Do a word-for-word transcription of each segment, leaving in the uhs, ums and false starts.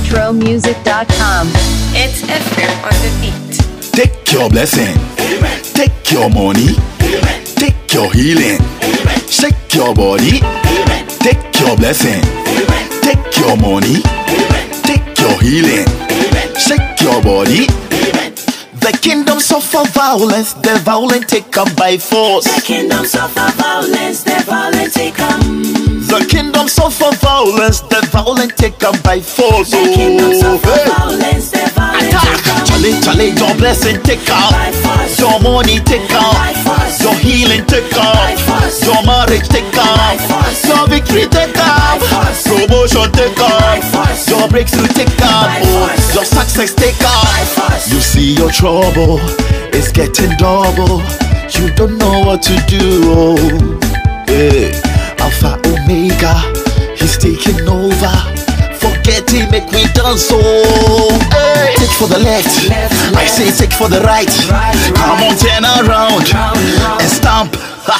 retro music dot com. It's Ephraim on the beat. Take your blessing. Amen. Take your money. Amen. Take your healing. Amen. Shake your body. Amen. Take your blessing. Amen. Take your money. Amen. Take your healing. Amen. Shake your body. Amen. The kingdom suffer violence, the violent take up by force. The kingdom suffer violence, the violent take up. The kingdom suffer violence, the violent take up by force. The kingdom suffer hey. violence, the violent take up. Charlie, Charlie, your blessing take up. By force. Your money take up. By force. Your healing take up. By force. Your marriage take By up. force. Your victory take up. By force. Promotion take up. By force. Your breakthrough take up. By Oh, force. your success take up. By force. You see your trouble, it's getting double. You don't know what to do. Oh, hey. Alpha Omega, he's taking over. Forget him, make me dance. So hey. Take for the left, left, I left. say take for the right. Right, Come right. on, turn around, Round, round. and stamp.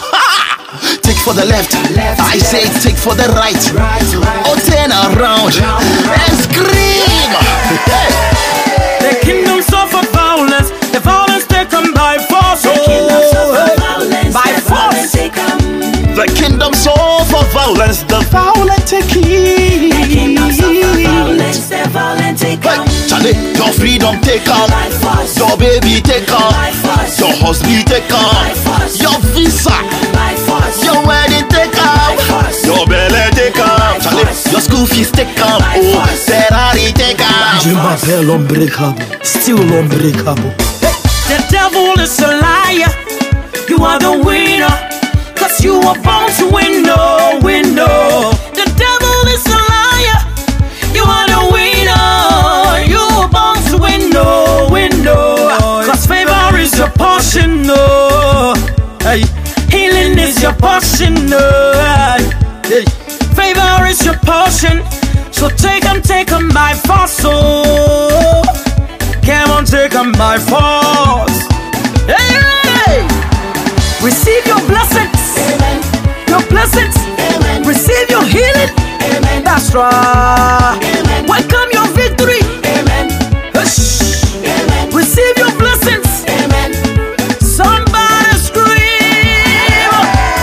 Take for the left, Left, I left. say take for the right. Right, right. Oh, turn around, Round, round. and scream. Hey. The kingdom suffer violence, the violence taken by force. The kingdom suffer Oh, violence, by the violent force. take up. The kingdom suffer violence, the violent take it. The kingdom suffer violence, the violent take Hey, up. Charlie, your freedom take up. By force. Your baby take up. By force. Your husband take By up. force. Your visa, By force. your wedding take By up. force. Your belly take By up. Charlie, force. your school fees take up. By Oh, force. Ferrari take up. Je m'appelle unbreakable, still unbreakable. The devil is a liar, you are the winner, cause you were born to win, no, win, no. The devil is a liar, you are the winner, you were born to win, no, win, no. Cause favor is your portion, no. Hey, healing is your portion, no. Hey, favor is your portion, so take 'em, take 'em by force, so come on, take 'em by force. Hey, hey, receive your blessings, Amen. your blessings, Amen. receive your healing. Amen. That's right. Amen. Welcome your victory. Amen. Hush. Amen. Receive your blessings. Amen. Somebody scream.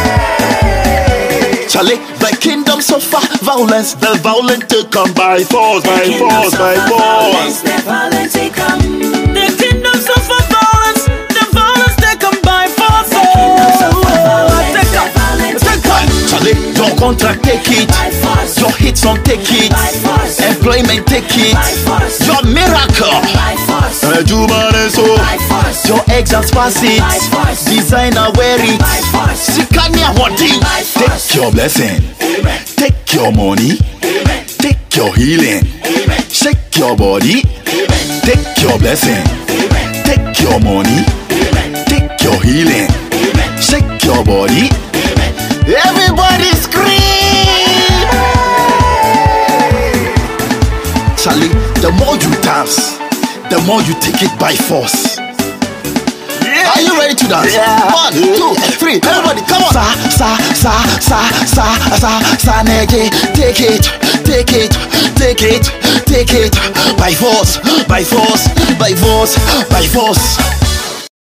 Charlie, the kingdom suffer violence, the violent take come by force, by Kingdom force, by suffer violence, force. the violent take up. The kingdom suffer violence, the violence taken by force. The kingdom suffer Oh, violence, take the up, violent take take up. up. Charlie, your contract take it. By force. Your hits on take it. By force. Employment take it. By force. Your miracle. By force. Ejumane so. By force. Your exams pass it. By force. Designer wear it. By force. Sikania hoarding. By force. Take your blessing. Amen. Take your money. Amen. Take your healing. Amen. Shake your body. Amen. Take your blessing. Amen. Take your money. Amen. Take your healing. Amen. Shake your body. Amen. Everybody scream! Charlie, the more you dance, the more you take it by force. Yeah. Are you ready to dance? Yeah. One, two, three. Everybody, come on. Sa, sa, sa, sa, sa, sa, sa, nege. Take it, take it, take it, take it. By force, by force, by force, by force.